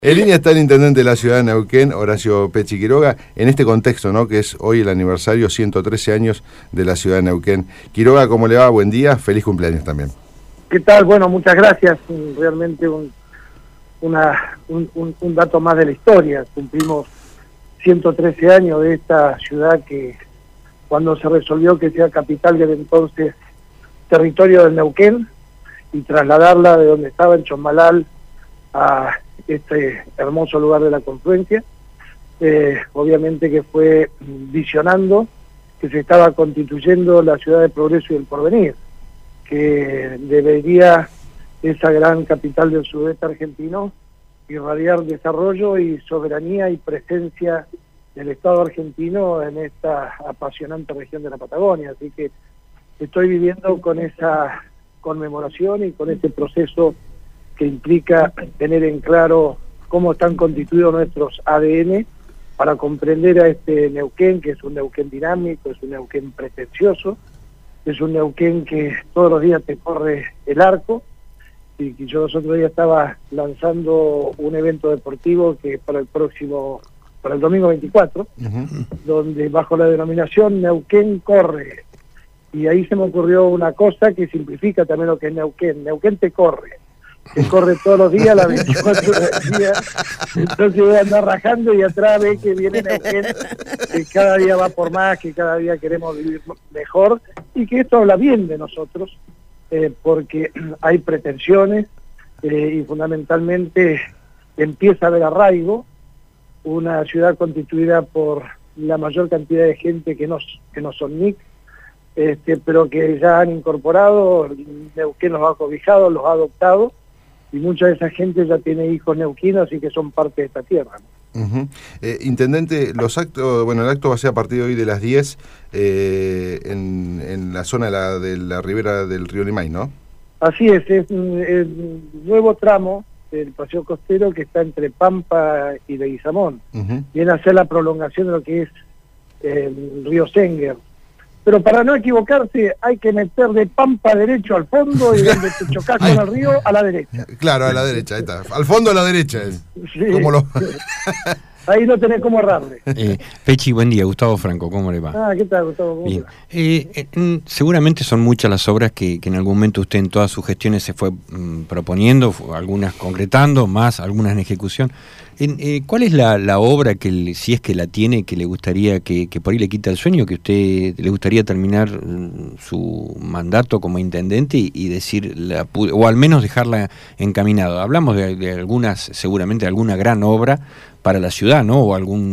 En línea está el intendente de la ciudad de Neuquén, Horacio Pechi Quiroga, en este contexto, ¿no?, que es hoy el aniversario 113 años de la ciudad de Neuquén. Quiroga, ¿cómo le va? Buen día, feliz cumpleaños también. ¿Qué tal? Bueno, muchas gracias. Realmente un dato más de la historia. Cumplimos 113 años de esta ciudad que, cuando se resolvió que sea capital del entonces territorio del Neuquén, y trasladarla de donde estaba en Chosmalal a este hermoso lugar de la confluencia, obviamente que fue visionando que se estaba constituyendo la ciudad del progreso y del porvenir, que debería esa gran capital del sudeste argentino irradiar desarrollo y soberanía y presencia del Estado argentino en esta apasionante región de la Patagonia. Así que estoy viviendo con esa conmemoración y con este proceso que implica tener en claro cómo están constituidos nuestros ADN para comprender a este Neuquén, que es un Neuquén dinámico, es un Neuquén pretencioso, es un Neuquén que todos los días te corre el arco, y que yo los otros días estaba lanzando un evento deportivo que para el domingo 24, donde bajo la denominación Neuquén corre, y ahí se me ocurrió una cosa que simplifica también lo que es Neuquén. Neuquén te corre todos los días, las 24 horas del día. Entonces voy a andar rajando y atrás ve que viene Neuquén, que cada día va por más, que cada día queremos vivir mejor, y que esto habla bien de nosotros, porque hay pretensiones, y fundamentalmente empieza a haber arraigo, una ciudad constituida por la mayor cantidad de gente que no son NIC, pero que ya han incorporado, Neuquén los ha cobijado, los ha adoptado, y mucha de esa gente ya tiene hijos neuquinos y que son parte de esta tierra, ¿no? Intendente, los actos, bueno, el acto va a ser a partir de hoy de las 10 en la zona de la ribera del río Limay, ¿no? Así es el nuevo tramo del paseo costero que está entre Pampa y Leguizamón. Viene a ser la prolongación de lo que es el río Senguer. Pero para no equivocarse hay que meter de Pampa derecho al fondo y donde te chocás con el río a la derecha. Claro, a la derecha, ahí está. Al fondo a la derecha es. Sí. Ahí no tenés cómo errarle. Pechi, buen día. Gustavo Franco, ¿cómo le va? ¿Qué tal, Gustavo? Bien. Seguramente son muchas las obras que en algún momento usted en todas sus gestiones se fue proponiendo, algunas concretando, más algunas en ejecución. ¿Cuál es la obra que, si es que la tiene, que le gustaría, que por ahí le quita el sueño, que usted le gustaría terminar su mandato como intendente y decir, o al menos dejarla encaminada? Hablamos de algunas, seguramente alguna gran obra para la ciudad, ¿no?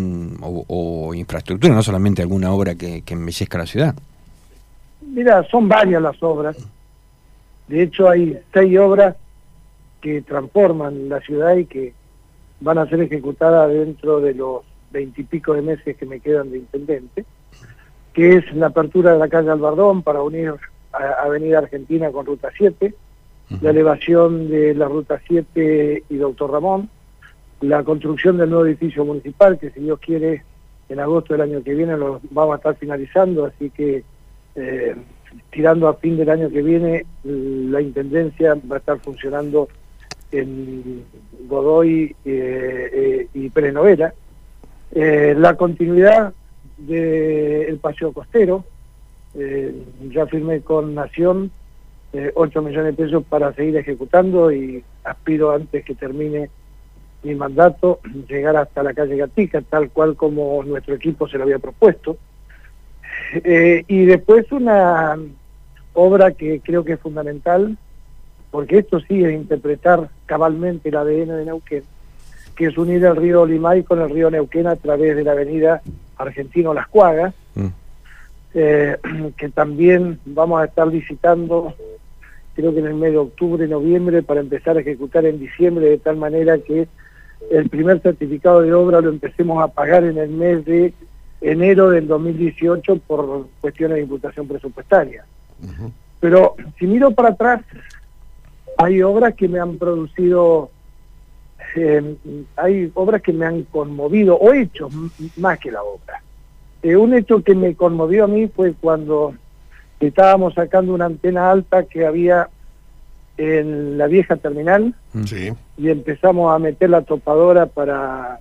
O infraestructura, no solamente alguna obra que embellezca la ciudad. Mira, son varias las obras. De hecho, hay 6 obras que transforman la ciudad y que van a ser ejecutadas dentro de los 20 y pico de meses que me quedan de intendente, que es la apertura de la calle Albardón para unir a Avenida Argentina con Ruta 7, la elevación de la Ruta 7 y Doctor Ramón, la construcción del nuevo edificio municipal, que si Dios quiere, en agosto del año que viene lo vamos a estar finalizando, así que tirando a fin del año que viene, la intendencia va a estar funcionando en Godoy y Pérez Novela. La continuidad del paseo costero, ya firmé con Nación 8 millones de pesos para seguir ejecutando, y aspiro, antes que termine mi mandato, llegar hasta la calle Gatica, tal cual como nuestro equipo se lo había propuesto. Y después una obra que creo que es fundamental, porque esto sí es interpretar cabalmente el ADN de Neuquén, que es unir el río Limay con el río Neuquén a través de la avenida Argentino Las Cuagas, que también vamos a estar licitando, creo que en el mes de octubre y noviembre, para empezar a ejecutar en diciembre, de tal manera que el primer certificado de obra lo empecemos a pagar en el mes de enero del 2018 por cuestiones de imputación presupuestaria. Pero si miro para atrás, hay obras que me han producido, hay obras que me han conmovido, o hechos más que la obra. Un hecho que me conmovió a mí fue cuando estábamos sacando una antena alta que había en la vieja terminal, Sí. y empezamos a meter la topadora para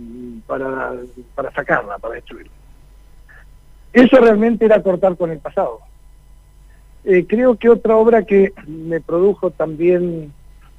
sacarla, para destruirla. Eso realmente era cortar con el pasado. Creo que otra obra que me produjo también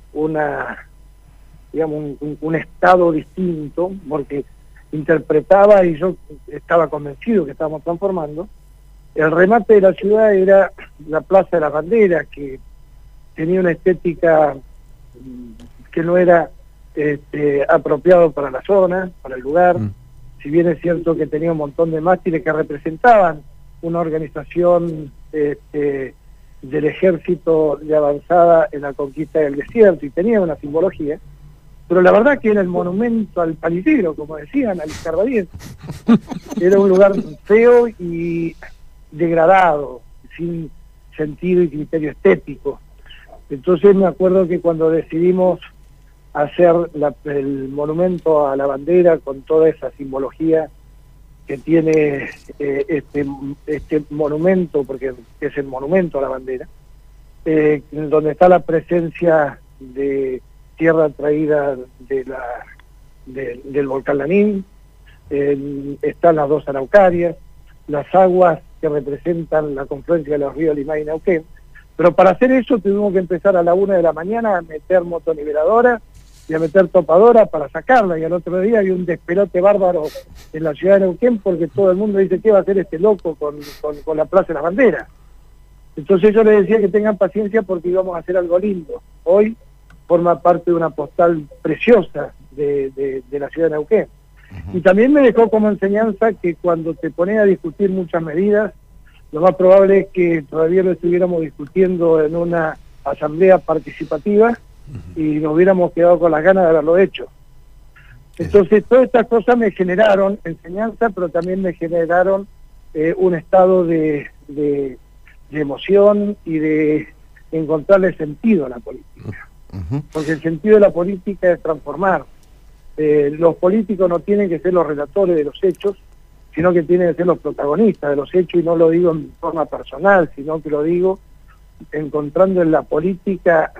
un estado distinto, porque interpretaba y yo estaba convencido que estábamos transformando, el remate de la ciudad era la Plaza de las Banderas, que tenía una estética que no era apropiado para la zona, para el lugar. Si bien es cierto que tenía un montón de mástiles que representaban una organización del ejército de avanzada en la conquista del desierto, y tenía una simbología, pero la verdad que era el monumento al palitero, como decían, al escarbadiente. Era un lugar feo y degradado, sin sentido y criterio estético. Entonces me acuerdo que cuando decidimos hacer el monumento a la bandera con toda esa simbología que tiene este monumento, porque es el monumento a la bandera, donde está la presencia de tierra traída del volcán Lanín, están las dos araucarias, las aguas que representan la confluencia de los ríos Limay y Neuquén. Pero para hacer eso tuvimos que empezar a la 1 de la mañana a meter motoniveladora y a meter topadora para sacarla, y al otro día había un despelote bárbaro en la ciudad de Neuquén, porque todo el mundo dice: ¿qué va a hacer este loco con la Plaza de las Banderas? Entonces yo les decía que tengan paciencia, porque íbamos a hacer algo lindo. Hoy forma parte de una postal preciosa de la ciudad de Neuquén. Y también me dejó como enseñanza que cuando te pones a discutir muchas medidas, lo más probable es que todavía lo estuviéramos discutiendo en una asamblea participativa y nos hubiéramos quedado con las ganas de haberlo hecho. Entonces todas estas cosas me generaron enseñanza, pero también me generaron un estado de emoción y de encontrarle sentido a la política. Porque el sentido de la política es transformar. Los políticos no tienen que ser los relatores de los hechos, sino que tienen que ser los protagonistas de los hechos, y no lo digo en forma personal, sino que lo digo encontrando en la política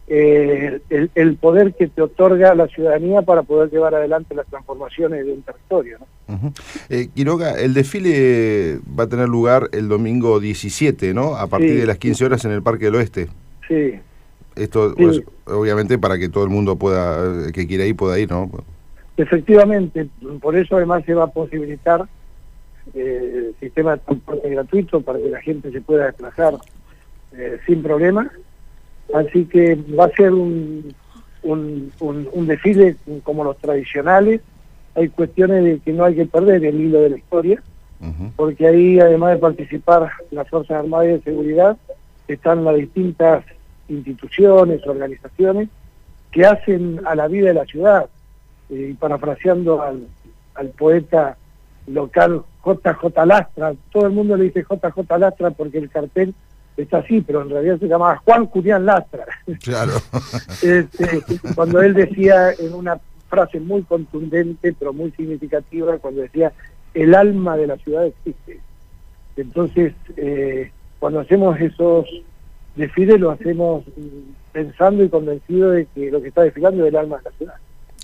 el poder que te otorga la ciudadanía para poder llevar adelante las transformaciones de un territorio, ¿no? Quiroga, el desfile va a tener lugar el domingo 17, ¿no? A partir de las 15 horas en el Parque del Oeste. Sí. Esto, sí. Pues, obviamente, para que todo el mundo que quiera ir, pueda ir, ¿no? Efectivamente, por eso además se va a posibilitar el sistema de transporte gratuito para que la gente se pueda desplazar sin problema. Así que va a ser un desfile como los tradicionales. Hay cuestiones de que no hay que perder el hilo de la historia, porque ahí, además de participar las Fuerzas Armadas y de Seguridad, están las distintas instituciones, organizaciones que hacen a la vida de la ciudad. Y parafraseando al poeta local JJ Lastra, todo el mundo le dice JJ Lastra porque el cartel está así, pero en realidad se llamaba Juan Julián Lastra. Claro. Cuando él decía, en una frase muy contundente pero muy significativa, cuando decía: el alma de la ciudad existe. Entonces, cuando hacemos esos desfiles, lo hacemos pensando y convencido de que lo que está desfilando es el alma de la ciudad.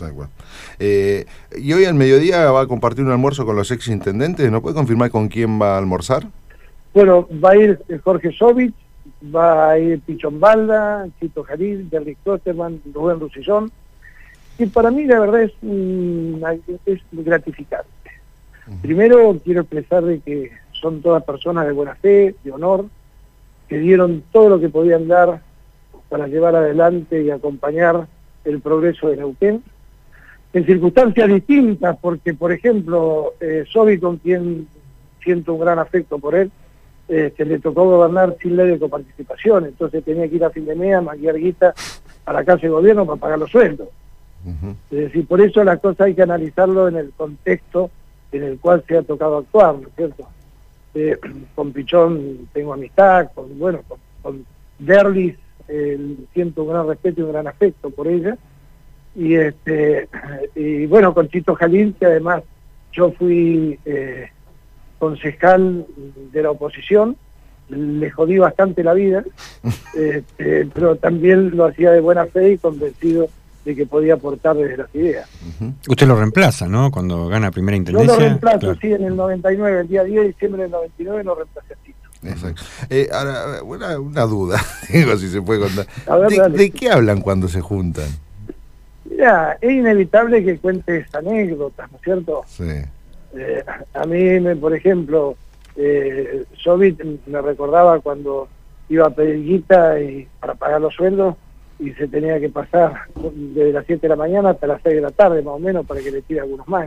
Y hoy al mediodía va a compartir un almuerzo con los ex intendentes. ¿No puede confirmar con quién va a almorzar? Bueno, va a ir Jorge Sovich, va a ir Pichón Balda, Chito Jalil, Derrick Klosterman, Rubén Rusillón, y para mí la verdad es gratificante. Primero quiero expresar de que son todas personas de buena fe, de honor, que dieron todo lo que podían dar para llevar adelante y acompañar el progreso de Neuquén, en circunstancias distintas, porque, por ejemplo, Sobi, con quien siento un gran afecto por él, le tocó gobernar sin ley de coparticipación, entonces tenía que ir a fin de mes a maquillar guita a la casa de gobierno para pagar los sueldos. Es decir, por eso las cosas hay que analizarlo en el contexto en el cual se ha tocado actuar, ¿no es cierto? Con Pichón tengo amistad, con Derlis siento un gran respeto y un gran afecto por ella, y bueno, con Chito Jalil, que además yo fui concejal de la oposición le jodí bastante la vida, pero también lo hacía de buena fe y convencido de que podía aportar desde las ideas. Usted lo reemplaza, ¿no? Cuando gana primera Yo intendencia. lo reemplazo, claro. sí, en el 99, el día 10 de diciembre del 99 lo reemplacé a Tito. Exacto. Ahora, una duda, digo, si se puede contar. A ver, dale. ¿De qué hablan cuando se juntan? Mira, es inevitable que cuentes anécdotas, ¿no es cierto? Sí. A mí, por ejemplo, Sovit me recordaba cuando iba a pedir guita para pagar los sueldos y se tenía que pasar desde las 7 de la mañana hasta las 6 de la tarde, más o menos, para que le tire algunos más.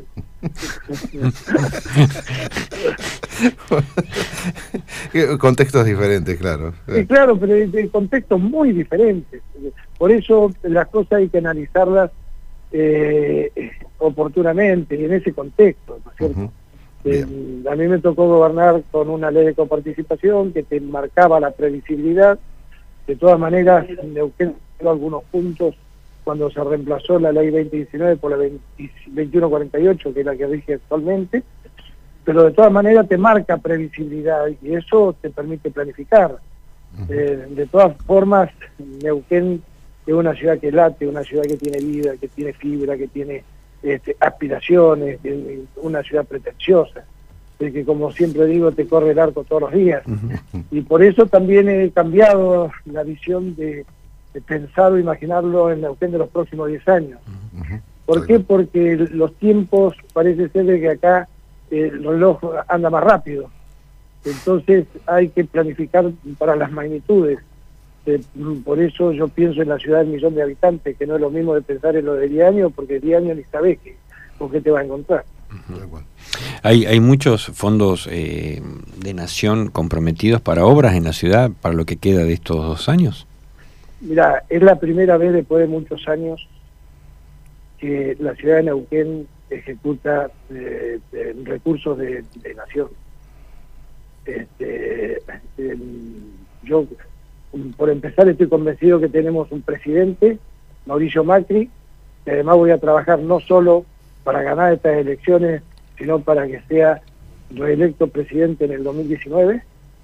Contextos diferentes, claro. Sí, claro, pero de contextos muy diferentes. Por eso las cosas hay que analizarlas oportunamente y en ese contexto, ¿no es cierto? A mí me tocó gobernar con una ley de coparticipación que te marcaba la previsibilidad. De todas maneras, Neuquén tuvo algunos puntos cuando se reemplazó la ley 2019 por la 2148, que es la que rige actualmente, pero de todas maneras te marca previsibilidad y eso te permite planificar. De todas formas, Neuquén es una ciudad que late, una ciudad que tiene vida, que tiene fibra, que tiene aspiraciones, una ciudad pretenciosa, de que, como siempre digo, te corre el arco todos los días. Y por eso también he cambiado la visión de pensar o imaginarlo en Neuquén de los próximos 10 años. ¿Por qué? Porque los tiempos parece ser de que acá el reloj anda más rápido. Entonces hay que planificar para las magnitudes. Por eso yo pienso en la ciudad del 1.000.000 de habitantes, que no es lo mismo de pensar en lo de 10 años, porque 10 años ni sabés con qué te vas a encontrar. Hay muchos fondos de nación comprometidos para obras en la ciudad para lo que queda de estos 2 años. Mira, es la primera vez después de muchos años que la ciudad de Neuquén ejecuta recursos de nación. Yo, por empezar, estoy convencido que tenemos un presidente, Mauricio Macri, que además voy a trabajar no solo para ganar estas elecciones, sino para que sea reelecto presidente en el 2019,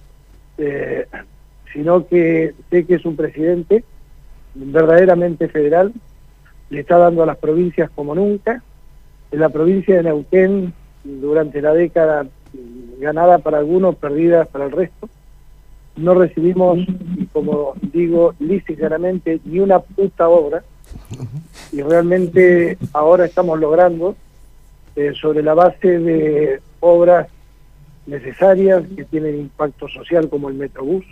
sino que sé que es un presidente verdaderamente federal, le está dando a las provincias como nunca. En la provincia de Neuquén, durante la década ganada para algunos, perdida para el resto, no recibimos, como digo lisa y claramente, ni una puta obra, y realmente ahora estamos logrando, sobre la base de obras necesarias que tienen impacto social como el Metrobús,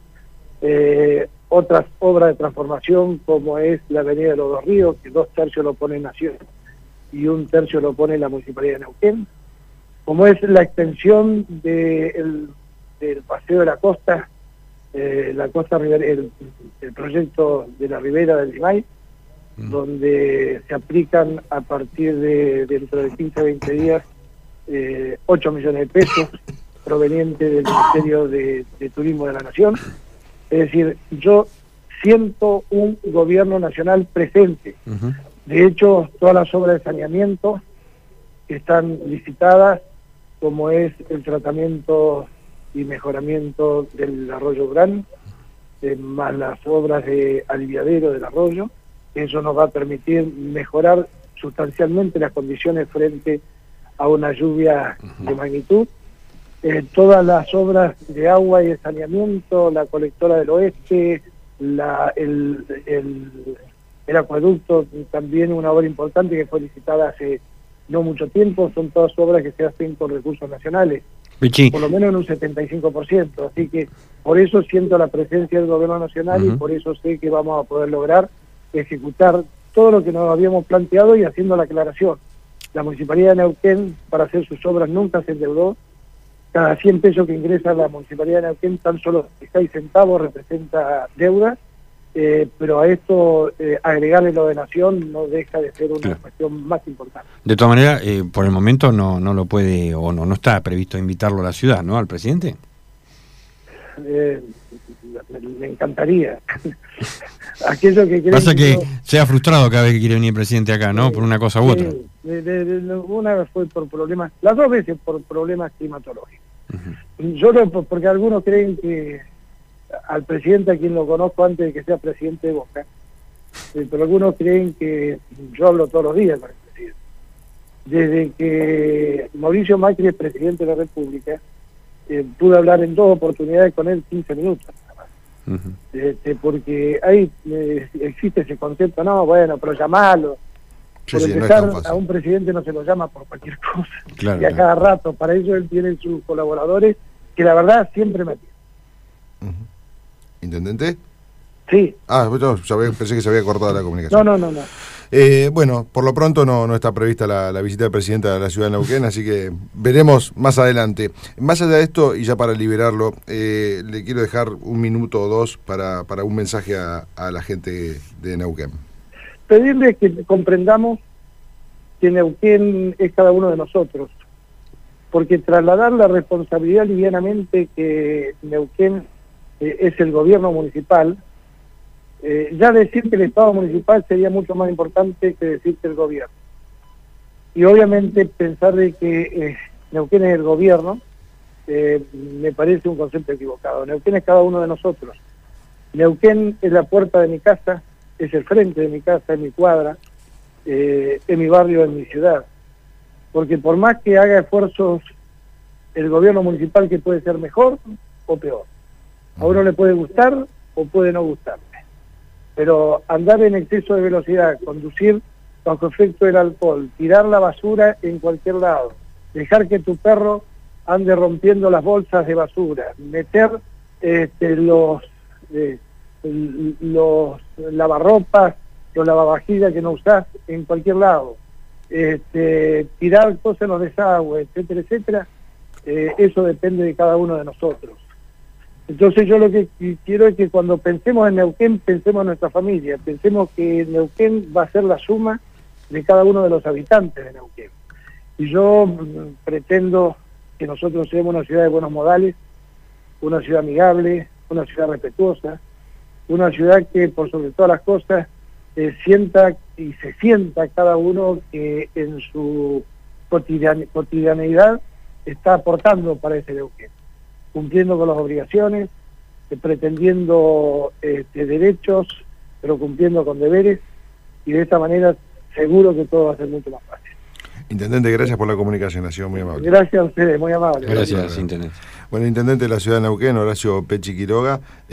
otras obras de transformación como es la Avenida de los Dos Ríos, que 2/3 lo pone Nación y 1/3 lo pone la Municipalidad de Neuquén, como es la extensión del Paseo de la Costa, el proyecto de la Ribera del Limay, donde se aplican a partir de dentro de 15 a 20 días 8 millones de pesos provenientes del Ministerio de Turismo de la Nación. Es decir, yo siento un gobierno nacional presente. De hecho, todas las obras de saneamiento están licitadas, como es el tratamiento y mejoramiento del arroyo Gran, más las obras de aliviadero del arroyo. Eso nos va a permitir mejorar sustancialmente las condiciones frente a una lluvia de magnitud. Todas las obras de agua y de saneamiento, la colectora del oeste, el acueducto, también una obra importante que fue licitada hace no mucho tiempo, son todas obras que se hacen con recursos nacionales, por lo menos en un 75%, así que por eso siento la presencia del gobierno nacional y por eso sé que vamos a poder lograr ejecutar todo lo que nos habíamos planteado y haciendo la aclaración. La Municipalidad de Neuquén, para hacer sus obras, nunca se endeudó. Cada 100 pesos que ingresa la Municipalidad de Neuquén, tan solo 6 centavos representa deuda, pero a esto agregarle lo de Nación no deja de ser una cuestión más importante. De todas maneras, por el momento no lo puede, o no está previsto invitarlo a la ciudad, ¿no?, al presidente. Me encantaría. Aquello que pasa que sea frustrado cada vez que quiere venir el presidente acá, ¿no? Por una cosa u otra. Una vez fue por problemas, las 2 veces por problemas climatológicos. Yo no, porque algunos creen que al presidente, a quien lo conozco antes de que sea presidente de Boca, pero algunos creen que yo hablo todos los días con el presidente. Desde que Mauricio Macri es presidente de la República, pude hablar en 2 oportunidades con él 15 minutos. Porque ahí existe ese concepto, no, bueno, pero llamalo. Por empezar, a un presidente no se lo llama por cualquier cosa, claro, y a cada rato. Para ello él tiene sus colaboradores, que la verdad siempre me piden. ¿Intendente? Sí. Pensé que se había cortado la comunicación. No. Bueno, por lo pronto no está prevista la visita del presidente a la ciudad de Neuquén, así que veremos más adelante. Más allá de esto, y ya para liberarlo, le quiero dejar 1 minuto o 2 para un mensaje a la gente de Neuquén. Pedirle que comprendamos que Neuquén es cada uno de nosotros, porque trasladar la responsabilidad livianamente que Neuquén es el gobierno municipal, ya decir que el Estado municipal sería mucho más importante que decir que el gobierno. Y obviamente pensar de que Neuquén es el gobierno, me parece un concepto equivocado. Neuquén es cada uno de nosotros. Neuquén es la puerta de mi casa, es el frente de mi casa, es mi cuadra, es mi barrio, es mi ciudad. Porque por más que haga esfuerzos el gobierno municipal, que puede ser mejor o peor. A uno le puede gustar o puede no gustarle. Pero andar en exceso de velocidad, conducir bajo efecto del alcohol, tirar la basura en cualquier lado, dejar que tu perro ande rompiendo las bolsas de basura, meter los lavarropas, los lavavajillas que no usás en cualquier lado, tirar cosas en los desagües, etcétera, etcétera, eso depende de cada uno de nosotros. Entonces yo lo que quiero es que cuando pensemos en Neuquén, pensemos en nuestra familia, pensemos que Neuquén va a ser la suma de cada uno de los habitantes de Neuquén. Y yo pretendo que nosotros seamos una ciudad de buenos modales, una ciudad amigable, una ciudad respetuosa, una ciudad que por sobre todas las cosas sienta y se sienta cada uno que en su cotidianeidad está aportando para ese Neuquén, cumpliendo con las obligaciones, pretendiendo derechos, pero cumpliendo con deberes, y de esta manera seguro que todo va a ser mucho más fácil. Intendente, gracias por la comunicación, ha sido muy amable. Gracias a ustedes, muy amable. Gracias, Intendente. Bueno, Intendente de la ciudad de Neuquén, Horacio Pechi Quiroga.